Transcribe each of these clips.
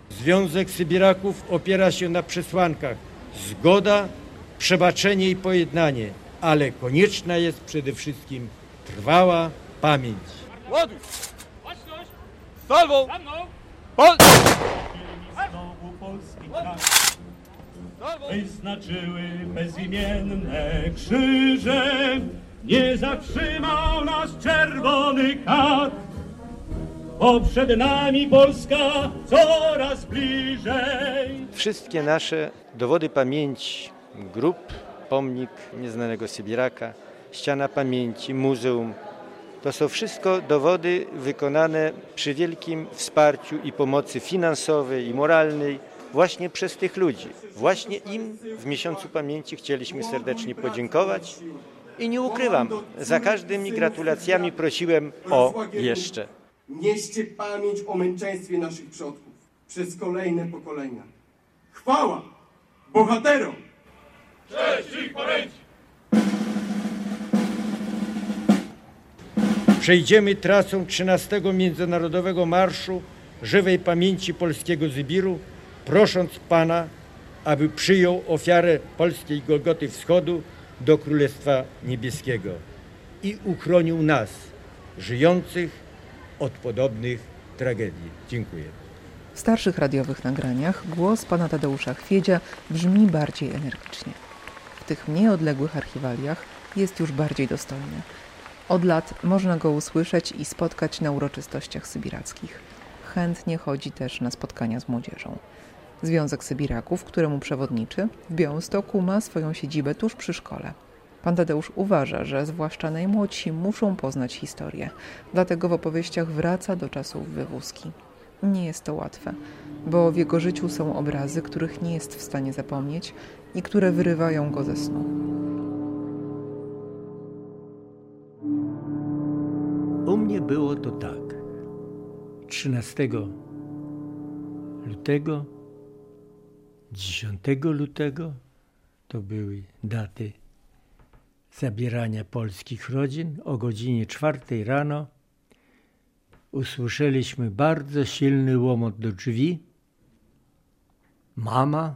Związek Sybiraków opiera się na przesłankach zgoda, przebaczenie i pojednanie, ale konieczna jest przede wszystkim trwała pamięć. Ładuj! Salwą! Znowu polski krak wyznaczyły bezimienne krzyże. Nie zatrzymał nas czerwony kar, bo przed nami Polska coraz bliżej. Wszystkie nasze dowody pamięci, grób, pomnik nieznanego Sybiraka, ściana pamięci, muzeum, to są wszystko dowody wykonane przy wielkim wsparciu i pomocy finansowej i moralnej właśnie przez tych ludzi. Właśnie im w miesiącu pamięci chcieliśmy serdecznie podziękować i nie ukrywam, za każdymi gratulacjami prosiłem o jeszcze. Nieście pamięć o męczeństwie naszych przodków przez kolejne pokolenia. Chwała bohaterom! Cześć ich pamięci! Przejdziemy trasą 13. Międzynarodowego Marszu Żywej Pamięci Polskiego Sybiru, prosząc Pana, aby przyjął ofiarę polskiej Golgoty Wschodu do Królestwa Niebieskiego i uchronił nas, żyjących, od podobnych tragedii. Dziękuję. W starszych radiowych nagraniach głos pana Tadeusza Chwiedzia brzmi bardziej energicznie. W tych mniej odległych archiwaliach jest już bardziej dostojny. Od lat można go usłyszeć i spotkać na uroczystościach sybirackich. Chętnie chodzi też na spotkania z młodzieżą. Związek Sybiraków, któremu przewodniczy, w Białymstoku ma swoją siedzibę tuż przy szkole. Pan Tadeusz uważa, że zwłaszcza najmłodsi muszą poznać historię, dlatego w opowieściach wraca do czasów wywózki. Nie jest to łatwe, bo w jego życiu są obrazy, których nie jest w stanie zapomnieć i które wyrywają go ze snu. U mnie było to tak. 13 lutego, 10 lutego to były daty zabierania polskich rodzin. O godzinie 4 rano usłyszeliśmy bardzo silny łomot do drzwi. Mama,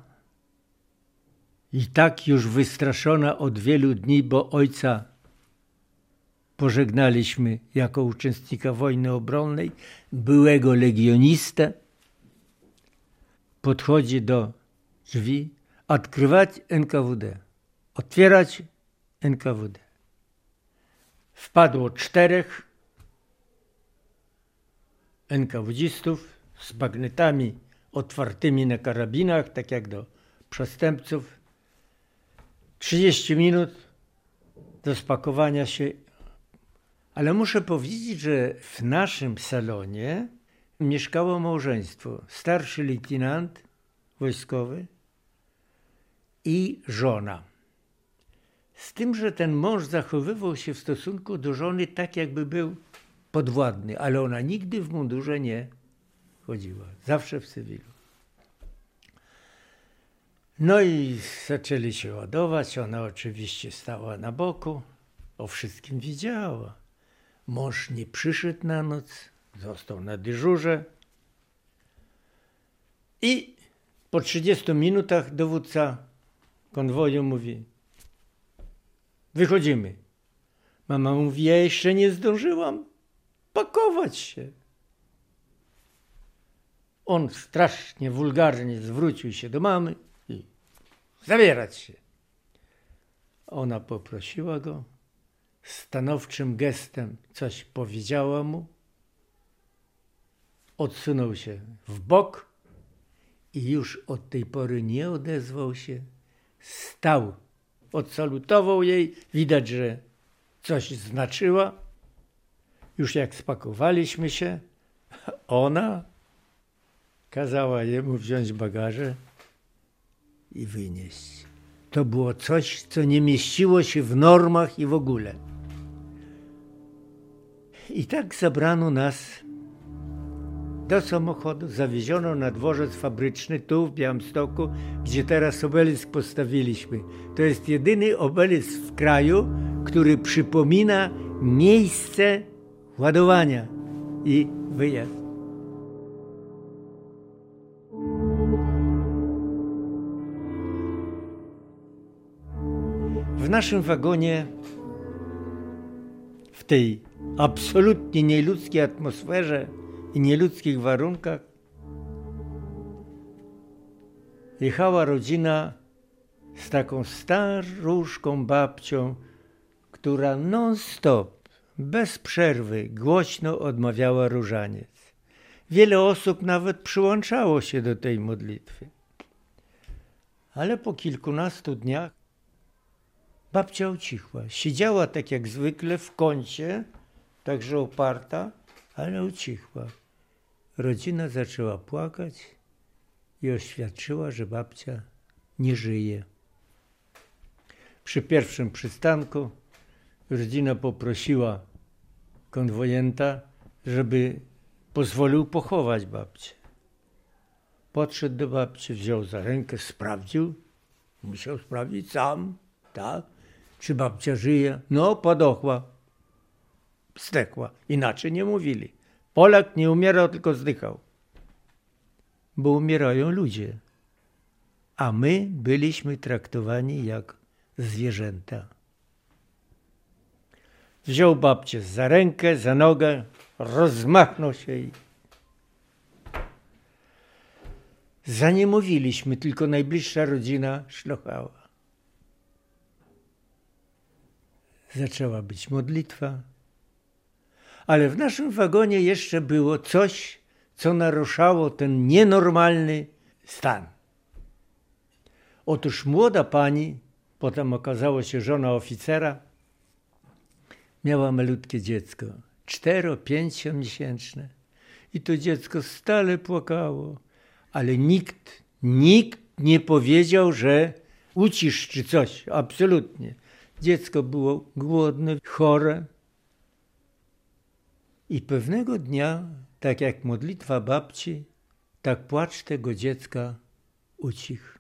i tak już wystraszona od wielu dni, bo ojca pożegnaliśmy jako uczestnika wojny obronnej, byłego legionistę, podchodzi do drzwi, odkrywać NKWD, otwierać NKWD. Wpadło 4 NKWDzistów z bagnetami otwartymi na karabinach, tak jak do przestępców. 30 minut do spakowania się. Ale muszę powiedzieć, że w naszym salonie mieszkało małżeństwo. Starszy lejtynant wojskowy i żona. Z tym, że ten mąż zachowywał się w stosunku do żony tak, jakby był podwładny, ale ona nigdy w mundurze nie chodziła. Zawsze w cywilu. No i zaczęli się ładować. Ona oczywiście stała na boku. O wszystkim wiedziała. Mąż nie przyszedł na noc, został na dyżurze i po 30 minutach dowódca konwoju mówi: wychodzimy. Mama mówi: ja jeszcze nie zdążyłam pakować się. On strasznie wulgarnie zwrócił się do mamy i zabierać się. Ona poprosiła go. Stanowczym gestem coś powiedziała mu, odsunął się w bok i już od tej pory nie odezwał się. Stał, odsalutował jej, widać, że coś znaczyła. Już jak spakowaliśmy się, ona kazała jemu wziąć bagaże i wynieść. To było coś, co nie mieściło się w normach i w ogóle. I tak zabrano nas do samochodu, zawieziono na dworzec fabryczny tu w Białymstoku, gdzie teraz obelisk postawiliśmy. To jest jedyny obelisk w kraju, który przypomina miejsce ładowania i wyjazd. W naszym wagonie, w tej absolutnie nieludzkiej atmosferze i nieludzkich warunkach, jechała rodzina z taką staruszką babcią, która non-stop, bez przerwy, głośno odmawiała różaniec. Wiele osób nawet przyłączało się do tej modlitwy. Ale po kilkunastu dniach babcia ucichła. Siedziała tak jak zwykle w kącie, także oparta, ale ucichła. Rodzina zaczęła płakać i oświadczyła, że babcia nie żyje. Przy pierwszym przystanku rodzina poprosiła konwojenta, żeby pozwolił pochować babcię. Podszedł do babci, wziął za rękę, sprawdził, musiał sprawdzić sam, tak, czy babcia żyje. No, podochła, zdechła, inaczej nie mówili. Polak nie umierał, tylko zdychał, bo umierają ludzie, a my byliśmy traktowani jak zwierzęta. Wziął babcię za rękę, za nogę, rozmachnął się i zaniemowiliśmy, tylko najbliższa rodzina szlochała. Zaczęła być modlitwa, ale w naszym wagonie jeszcze było coś, co naruszało ten nienormalny stan. Otóż młoda pani, potem okazało się żona oficera, miała malutkie dziecko, 4-5 miesięczne. I to dziecko stale płakało, ale nikt nie powiedział, że ucisz czy coś, absolutnie. Dziecko było głodne, chore. I pewnego dnia, tak jak modlitwa babci, tak płacz tego dziecka ucichł.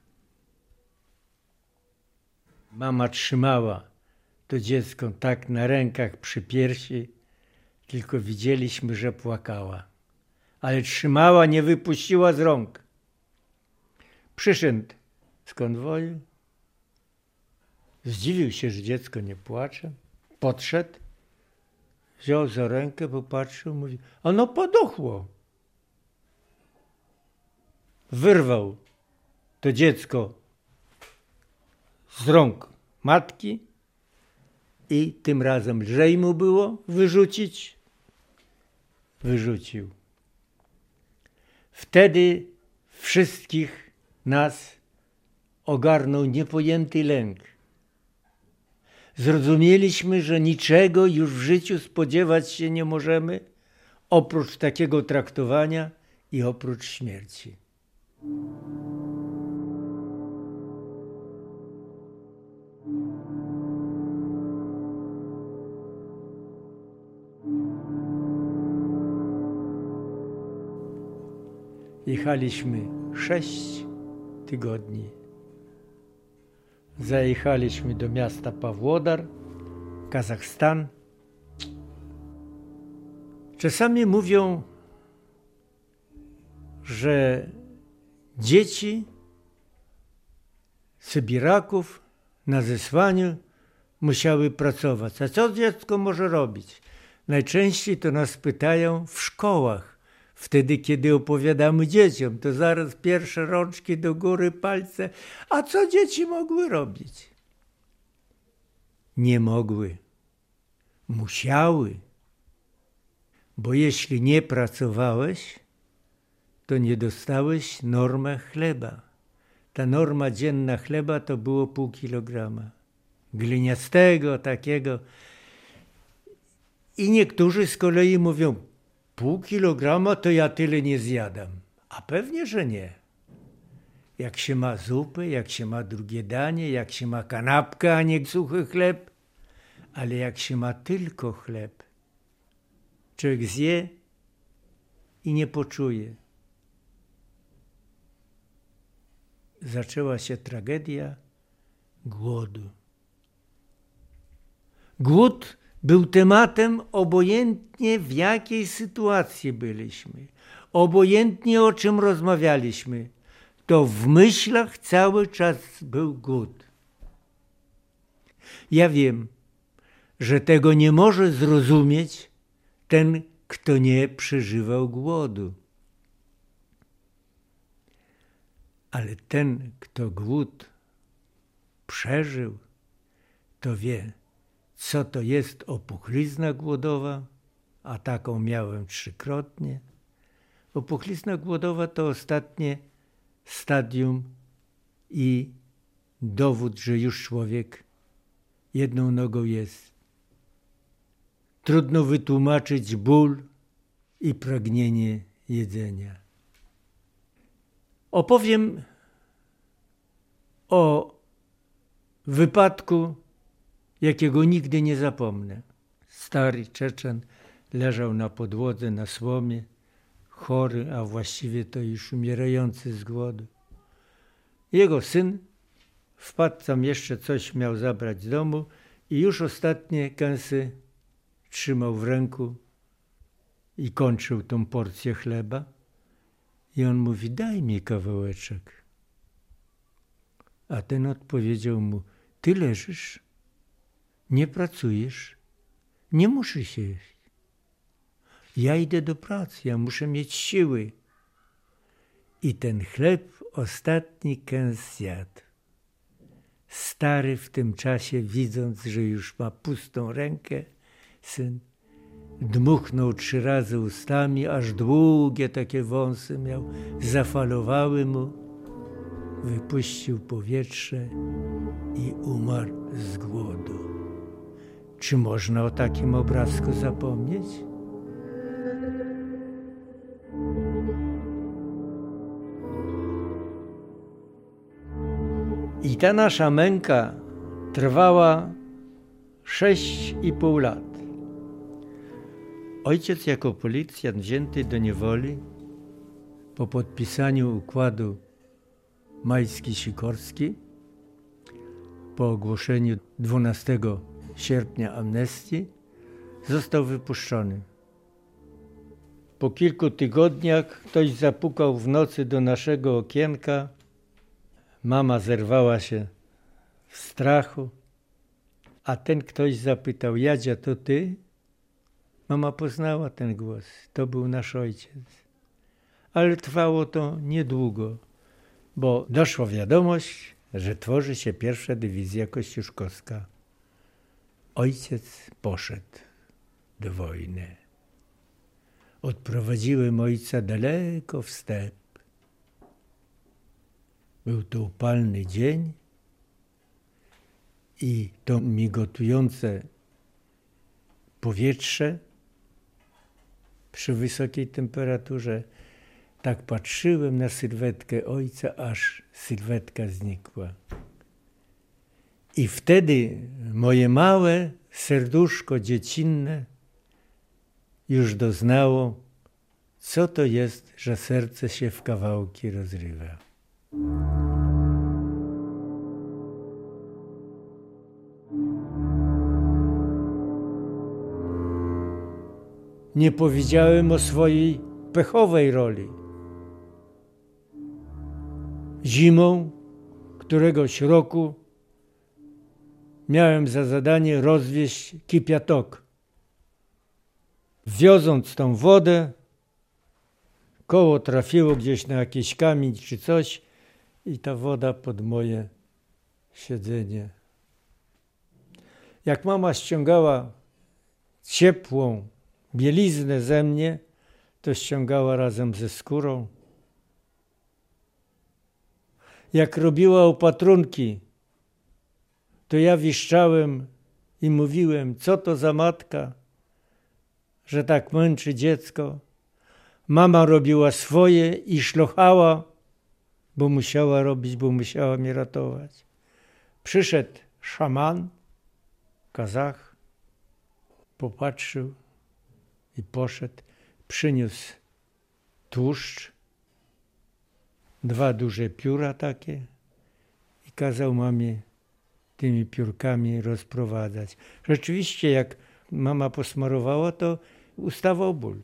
Mama trzymała to dziecko tak na rękach przy piersi, tylko widzieliśmy, że płakała. Ale trzymała, nie wypuściła z rąk. Przyszedł z konwoju, zdziwił się, że dziecko nie płacze, podszedł, wziął za rękę, popatrzył, mówi, ono podochło. Wyrwał to dziecko z rąk matki i tym razem lżej mu było wyrzucić. Wyrzucił. Wtedy wszystkich nas ogarnął niepojęty lęk. Zrozumieliśmy, że niczego już w życiu spodziewać się nie możemy, oprócz takiego traktowania i oprócz śmierci. Jechaliśmy 6 tygodni. Zajechaliśmy do miasta Pawłodar, Kazachstan. Czasami mówią, że dzieci Sybiraków na zesłaniu musiały pracować. A co dziecko może robić? Najczęściej to nas pytają w szkołach. Wtedy, kiedy opowiadamy dzieciom, to zaraz pierwsze rączki do góry, palce. A co dzieci mogły robić? Nie mogły. Musiały. Bo jeśli nie pracowałeś, to nie dostałeś normę chleba. Ta norma dzienna chleba to było 0,5 kilograma. Gliniastego, takiego. I niektórzy z kolei mówią, 0,5 kilograma to ja tyle nie zjadam. A pewnie, że nie. Jak się ma zupę, jak się ma drugie danie, jak się ma kanapkę, a nie suchy chleb, ale jak się ma tylko chleb, człowiek zje i nie poczuje. Zaczęła się tragedia głodu. Głód był tematem obojętnie w jakiej sytuacji byliśmy, obojętnie o czym rozmawialiśmy, to w myślach cały czas był głód. Ja wiem, że tego nie może zrozumieć ten, kto nie przeżywał głodu. Ale ten, kto głód przeżył, to wie, co to jest opuchlizna głodowa, a taką miałem 3-krotnie. Opuchlizna głodowa to ostatnie stadium i dowód, że już człowiek jedną nogą jest. Trudno wytłumaczyć ból i pragnienie jedzenia. Opowiem o wypadku, jakiego nigdy nie zapomnę. Stary Czeczen leżał na podłodze, na słomie, chory, a właściwie to już umierający z głodu. Jego syn wpadł tam, jeszcze coś miał zabrać z domu i już ostatnie kęsy trzymał w ręku i kończył tą porcję chleba. I on mówi: daj mi kawałeczek. A ten odpowiedział mu: ty leżysz, nie pracujesz, nie muszę się jeść. Ja idę do pracy, ja muszę mieć siły. I ten chleb ostatni kęs zjadł. Stary w tym czasie, widząc, że już ma pustą rękę, syn dmuchnął 3 razy ustami, aż długie takie wąsy miał, zafalowały mu, wypuścił powietrze i umarł z głodu. Czy można o takim obrazku zapomnieć? I ta nasza męka trwała 6,5 lat. Ojciec jako policjant wzięty do niewoli po podpisaniu układu Majski-Sikorski, po ogłoszeniu 12 sierpnia amnestii, został wypuszczony. Po kilku tygodniach ktoś zapukał w nocy do naszego okienka. Mama zerwała się w strachu, a ten ktoś zapytał: Jadzia, to ty? Mama poznała ten głos. To był nasz ojciec. Ale trwało to niedługo, bo doszła wiadomość, że tworzy się 1. Dywizja Kościuszkowska. Ojciec poszedł do wojny. Odprowadziłem ojca daleko w step. Był to upalny dzień i to migotujące powietrze przy wysokiej temperaturze. Tak patrzyłem na sylwetkę ojca, aż sylwetka znikła. I wtedy moje małe serduszko dziecinne już doznało, co to jest, że serce się w kawałki rozrywa. Nie powiedziałem o swojej pechowej roli. Zimą któregoś roku miałem za zadanie rozwieźć kipiatok. Wioząc tą wodę, koło trafiło gdzieś na jakiś kamień czy coś i ta woda pod moje siedzenie. Jak mama ściągała ciepłą bieliznę ze mnie, to ściągała razem ze skórą. Jak robiła opatrunki, to ja wiszczałem i mówiłem: co to za matka, że tak męczy dziecko. Mama robiła swoje i szlochała, bo musiała robić, bo musiała mnie ratować. Przyszedł szaman, Kazach, popatrzył i poszedł, przyniósł tłuszcz, 2 duże pióra takie i kazał mamie tymi piórkami rozprowadzać. Rzeczywiście, jak mama posmarowała, to ustawał ból.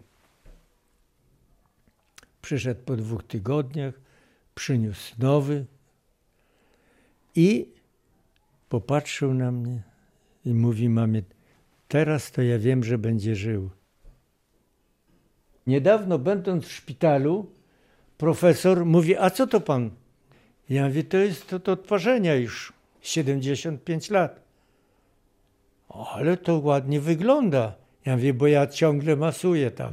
Przyszedł po 2 tygodniach, przyniósł nowy i popatrzył na mnie I mówi mamie, teraz to ja wiem, że będzie żył. Niedawno, będąc w szpitalu, profesor mówi, a co to pan? Ja mówię, to jest od odparzenia już 75 lat. Ale to ładnie wygląda. Ja mówię, bo ja ciągle masuję tam.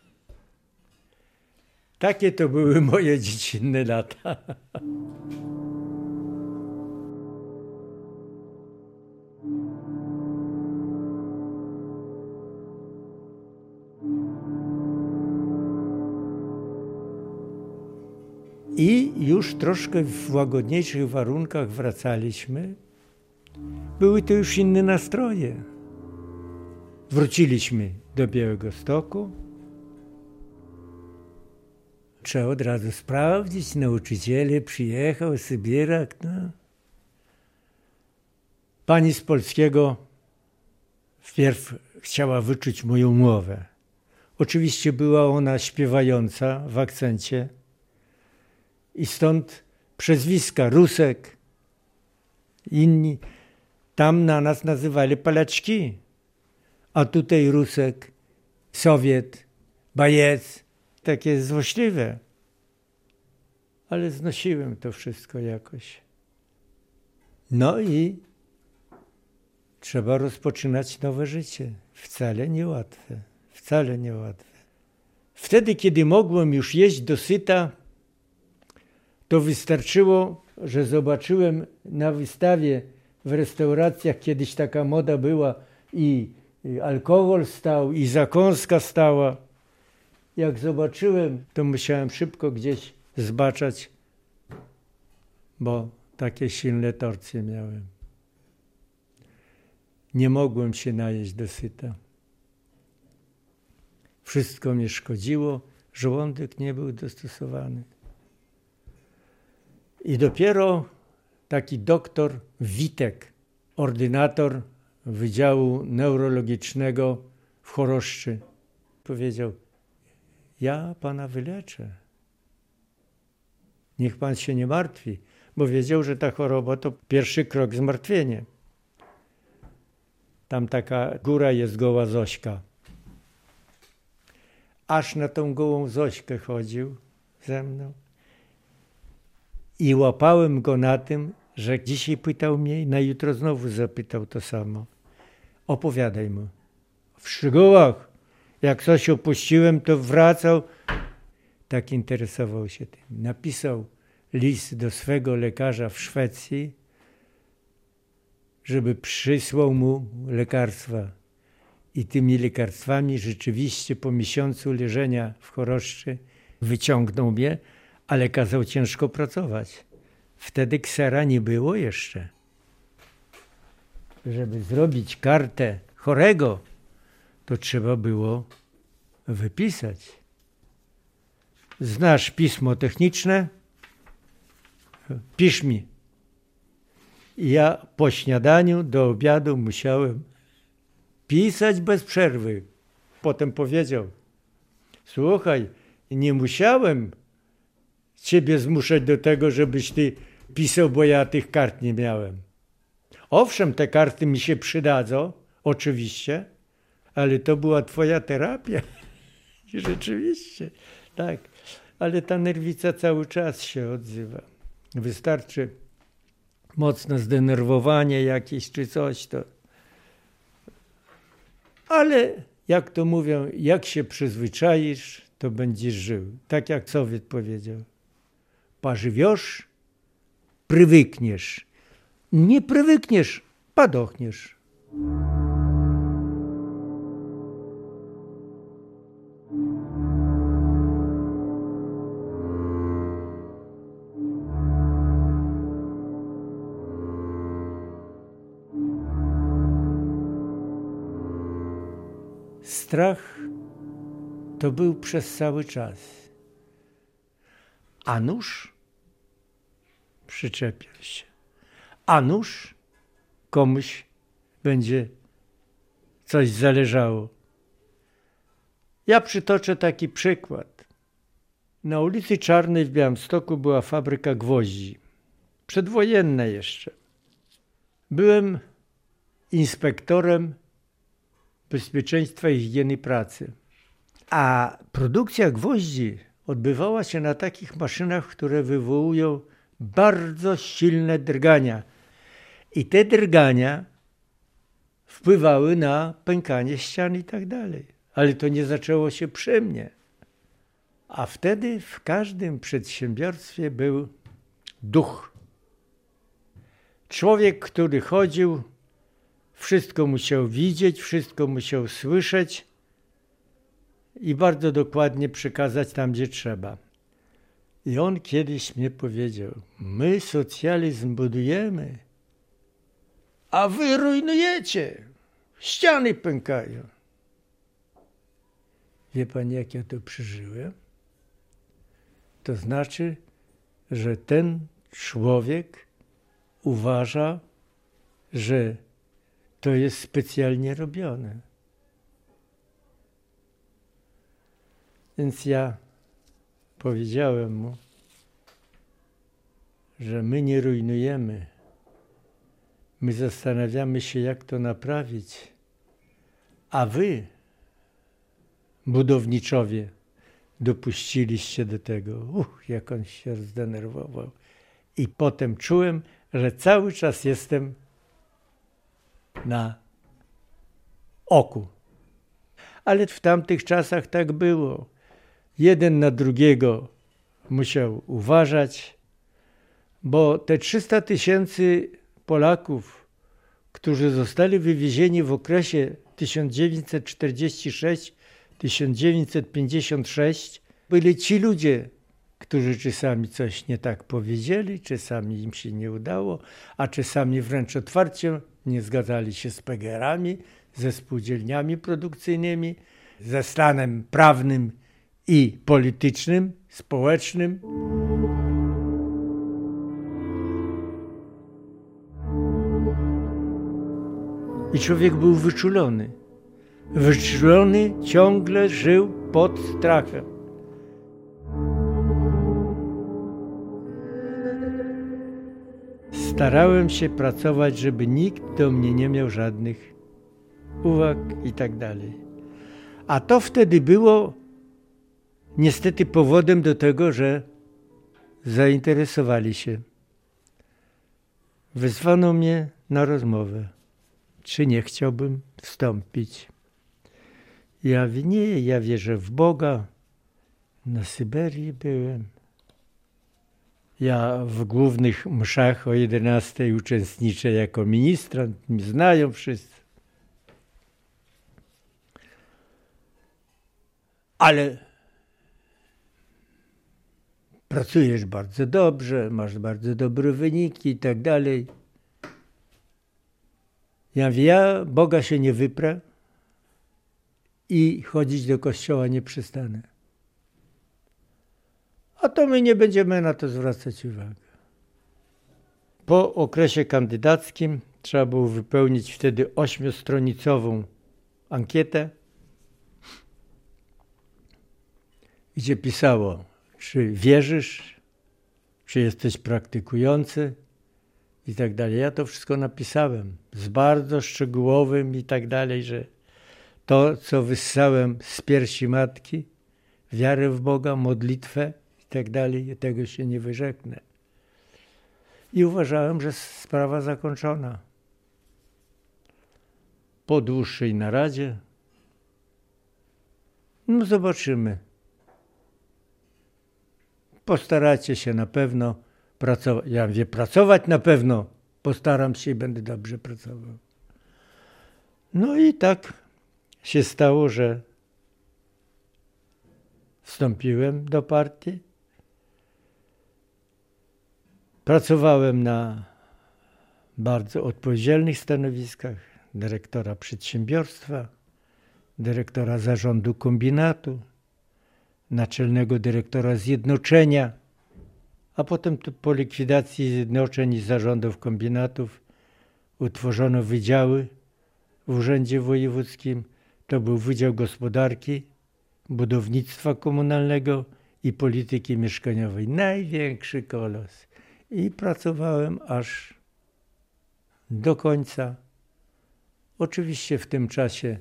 Takie to były moje dziecinne lata. I już troszkę w łagodniejszych warunkach wracaliśmy. Były to już inne nastroje. Wróciliśmy do Białegostoku. Trzeba od razu sprawdzić, nauczyciele przyjechał, Sybirak. No. Pani z polskiego wpierw chciała wyczuć moją mowę. Oczywiście była ona śpiewająca w akcencie i stąd przezwiska Rusek, inni. Tam na nas nazywali Palaczki, a tutaj Rusek, Sowiet, Bajec, takie złośliwe. Ale znosiłem to wszystko jakoś. No i trzeba rozpoczynać nowe życie. Wcale niełatwe, wcale niełatwe. Wtedy, kiedy mogłem już jeść dosyta, to wystarczyło, że zobaczyłem na wystawie w restauracjach, kiedyś taka moda była i alkohol stał, i zakąska stała. Jak zobaczyłem, to musiałem szybko gdzieś zbaczać, bo takie silne torcje miałem. Nie mogłem się najeść dosyta. Wszystko mi szkodziło, żołądek nie był dostosowany. I dopiero taki doktor Witek, ordynator Wydziału Neurologicznego w Choroszczy, powiedział, ja pana wyleczę. Niech pan się nie martwi, bo wiedział, że ta choroba to pierwszy krok zmartwienie. Tam taka góra jest Goła Zośka. Aż na tą Gołą Zośkę chodził ze mną. I łapałem go na tym, że dzisiaj pytał mnie i na jutro znowu zapytał to samo. Opowiadaj mu. W szczegółach, jak coś opuściłem, to wracał. Tak interesował się tym. Napisał list do swego lekarza w Szwecji, żeby przysłał mu lekarstwa. I tymi lekarstwami rzeczywiście po miesiącu leżenia w Choroszczy wyciągnął mnie, ale kazał ciężko pracować. Wtedy ksera nie było jeszcze. Żeby zrobić kartę chorego, to trzeba było wypisać. Znasz pismo techniczne? Pisz mi. I ja po śniadaniu do obiadu musiałem pisać bez przerwy. Potem powiedział, słuchaj, nie musiałem ciebie zmuszać do tego, żebyś ty pisał, bo ja tych kart nie miałem. Owszem, te karty mi się przydadzą, oczywiście, ale to była twoja terapia. I rzeczywiście, tak. Ale ta nerwica cały czas się odzywa. Wystarczy mocne zdenerwowanie jakieś czy coś, to... Ale jak to mówią, jak się przyzwyczaisz, to będziesz żył. Tak jak Sowiet powiedział. Pożywiesz, przywykniesz. Nie przywykniesz, padochniesz. Strach to był przez cały czas. A nuż przyczepiał się. A nuż komuś będzie coś zależało. Ja przytoczę taki przykład. Na ulicy Czarnej w Białymstoku była fabryka gwoździ. Przedwojenna jeszcze. Byłem inspektorem bezpieczeństwa i higieny pracy. A produkcja gwoździ odbywała się na takich maszynach, które wywołują bardzo silne drgania. I te drgania wpływały na pękanie ścian i tak dalej. Ale to nie zaczęło się przy mnie. A wtedy w każdym przedsiębiorstwie był duch. Człowiek, który chodził, wszystko musiał widzieć, wszystko musiał słyszeć i bardzo dokładnie przekazać tam, gdzie trzeba. I on kiedyś mnie powiedział, my socjalizm budujemy, a wy rujnujecie, ściany pękają. Wie pan, jak ja to przeżyłem? To znaczy, że ten człowiek uważa, że to jest specjalnie robione. Więc ja powiedziałem mu, że my nie rujnujemy. My zastanawiamy się, jak to naprawić. A wy, budowniczowie, dopuściliście do tego. Jak on się zdenerwował. I potem czułem, że cały czas jestem na oku. Ale w tamtych czasach tak było. Jeden na drugiego musiał uważać, bo te 300 000 Polaków, którzy zostali wywiezieni w okresie 1946-1956, byli ci ludzie, którzy czasami coś nie tak powiedzieli, czasami im się nie udało, a czasami wręcz otwarcie nie zgadzali się z PGR-ami, ze spółdzielniami produkcyjnymi, ze stanem prawnym i politycznym, społecznym. I człowiek był wyczulony. Wyczulony ciągle żył pod strachem. Starałem się pracować, żeby nikt do mnie nie miał żadnych uwag i tak dalej. A to wtedy było niestety powodem do tego, że zainteresowali się. Wezwano mnie na rozmowę, czy nie chciałbym wstąpić. Ja mówię, nie, ja wierzę w Boga. Na Syberii byłem. Ja w głównych mszach o 11 uczestniczę jako ministrant, mnie znają wszyscy. Ale pracujesz bardzo dobrze, masz bardzo dobre wyniki i tak dalej. Ja mówię, ja Boga się nie wyprę i chodzić do kościoła nie przestanę. A to my nie będziemy na to zwracać uwagi. Po okresie kandydackim trzeba było wypełnić wtedy 8-stronicową ankietę, gdzie pisało, czy wierzysz, czy jesteś praktykujący i tak dalej. Ja to wszystko napisałem z bardzo szczegółowym i tak dalej, że to, co wyssałem z piersi matki, wiarę w Boga, modlitwę i tak dalej, tego się nie wyrzeknę. I uważałem, że sprawa zakończona. Po dłuższej naradzie, no zobaczymy. Postaracie się na pewno pracować. Ja mówię, pracować na pewno. Postaram się i będę dobrze pracował. No i tak się stało, że wstąpiłem do partii. Pracowałem na bardzo odpowiedzialnych stanowiskach dyrektora przedsiębiorstwa, dyrektora zarządu kombinatu, naczelnego dyrektora zjednoczenia, a potem po likwidacji zjednoczeń i zarządów kombinatów utworzono wydziały w Urzędzie Wojewódzkim. To był Wydział Gospodarki, Budownictwa Komunalnego i Polityki Mieszkaniowej. Największy kolos. I pracowałem aż do końca Oczywiście w tym czasie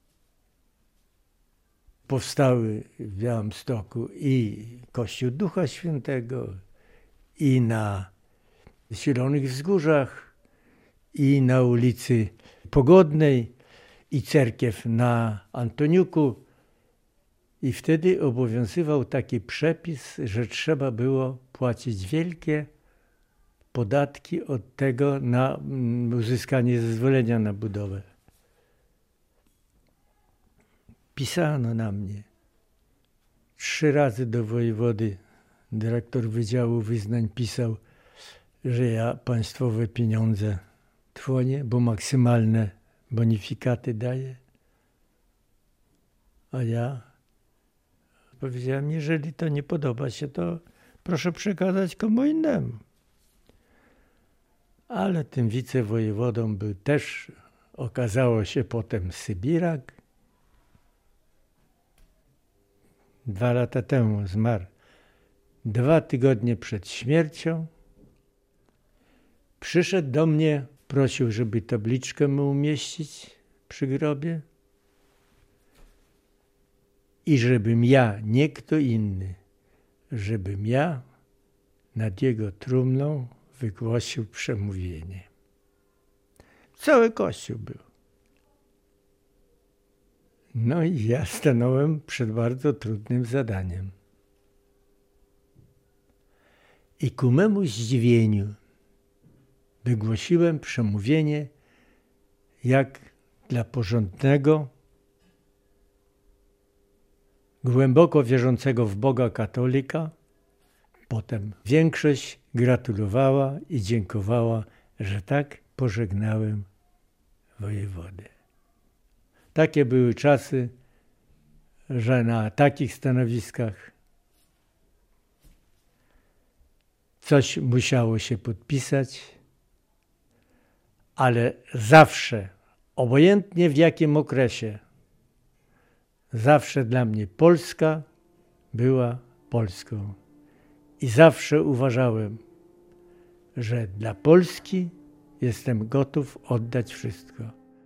powstały w Białymstoku i Kościół Ducha Świętego, i na Zielonych Wzgórzach, i na ulicy Pogodnej, i cerkiew na Antoniuku. I wtedy obowiązywał taki przepis, że trzeba było płacić wielkie podatki od tego na uzyskanie zezwolenia na budowę. Pisano na mnie 3 razy do wojewody. Dyrektor Wydziału Wyznań pisał, że ja państwowe pieniądze trwonię, bo maksymalne bonifikaty daję. A ja powiedziałem, jeżeli to nie podoba się, to proszę przekazać komu innemu. Ale tym wicewojewodą był też, okazało się potem, Sybirak. 2 lata temu zmarł. 2 tygodnie przed śmiercią przyszedł do mnie, prosił, żeby tabliczkę mu umieścić przy grobie i żebym ja, nie kto inny, żebym ja nad jego trumną wygłosił przemówienie. Cały Kościół był. No i ja stanąłem przed bardzo trudnym zadaniem. I ku memu zdziwieniu wygłosiłem przemówienie jak dla porządnego, głęboko wierzącego w Boga katolika. Potem większość gratulowała i dziękowała, że tak pożegnałem wojewodę. Takie były czasy, że na takich stanowiskach coś musiało się podpisać, ale zawsze, obojętnie w jakim okresie, zawsze dla mnie Polska była Polską. I zawsze uważałem, że dla Polski jestem gotów oddać wszystko.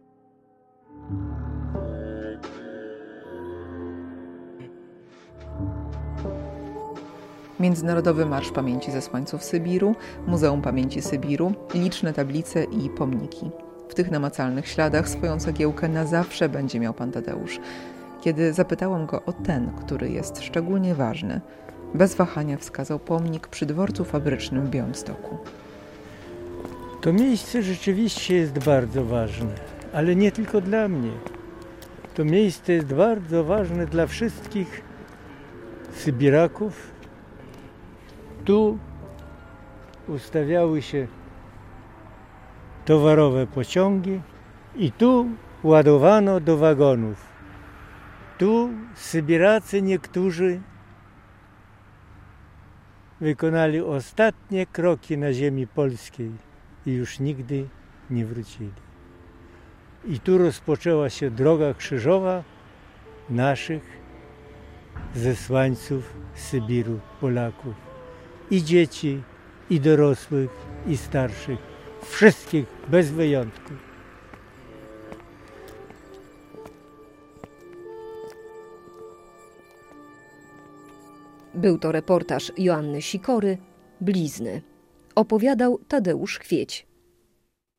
Międzynarodowy Marsz Pamięci Zesłańców Sybiru, Muzeum Pamięci Sybiru, liczne tablice i pomniki. W tych namacalnych śladach swoją cegiełkę na zawsze będzie miał pan Tadeusz. Kiedy zapytałam go o ten, który jest szczególnie ważny, bez wahania wskazał pomnik przy dworcu fabrycznym w Białymstoku. To miejsce rzeczywiście jest bardzo ważne, ale nie tylko dla mnie. To miejsce jest bardzo ważne dla wszystkich Sybiraków. Tu ustawiały się towarowe pociągi i tu ładowano do wagonów. Tu Sybiracy niektórzy wykonali ostatnie kroki na ziemi polskiej i już nigdy nie wrócili. I tu rozpoczęła się droga krzyżowa naszych zesłańców Sybiru, Polaków. I dzieci, i dorosłych, i starszych. Wszystkich bez wyjątku. Był to reportaż Joanny Sikory, Blizny. Opowiadał Tadeusz Chwieć.